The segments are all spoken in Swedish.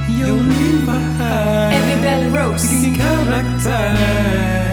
Jolin var här. Evie Bell Rose. Vilken karaktär.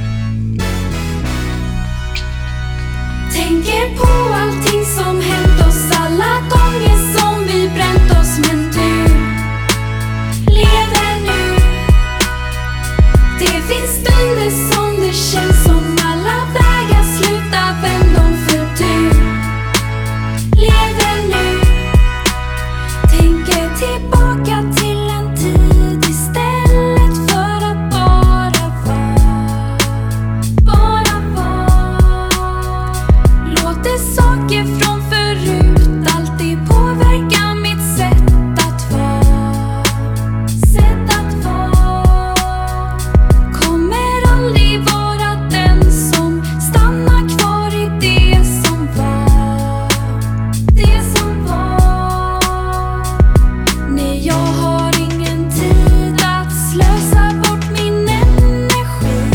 Tänker på allting som hänt oss, alla gånger som vi bränt oss. Men du lever nu. Det finns stunder som det känns som alla vägar slutar vändom. För du lever nu. Tänker tillbaka till en tid istället för att bara vara. Bara vara. Låter saker från förut alltid påverka mitt sätt att vara. Sätt att vara. Kommer aldrig vara den som stannar kvar i det som var. Det som var. Nej, jag har ingen tid att slösa bort min energi.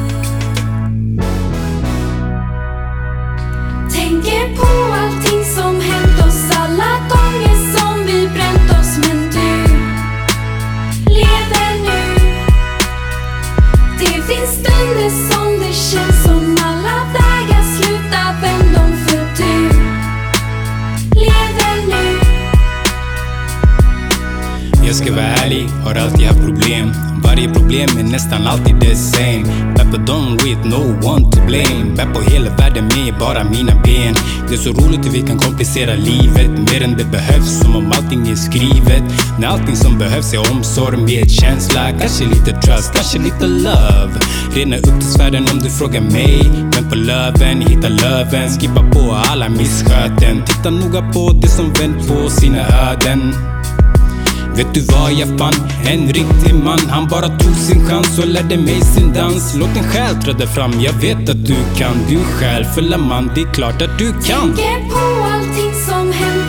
Tänker på allting som hänt oss, alla gånger som vi bränt oss. Men du lever nu. Det finns stunder som det känns som alla vägar slutar vändom. För du lever nu. Jag ska vara ärlig, har alltid haft problem. Varje problem är nästan alltid the same. Bappa done with no one to blame. Bappa hela världen med bara mina ben. Det är så roligt hur vi kan komplicera livet mer än det behövs, som om allting är skrivet. När allting som behövs är omsorg med känsla. Kanske lite trust, kanske lite love. Rena upp till svärden om du frågar mig. Men på löven, hitta löven. Skippa på alla missköten. Titta noga på det som vänt på sina öden. Vet du vad jag fann? En riktig man. Han bara tog sin chans och lärde mig sin dans. Låt en själ träda fram, jag vet att du kan. Du själfulla man, det är klart att du kan. Tänker på allting som hänt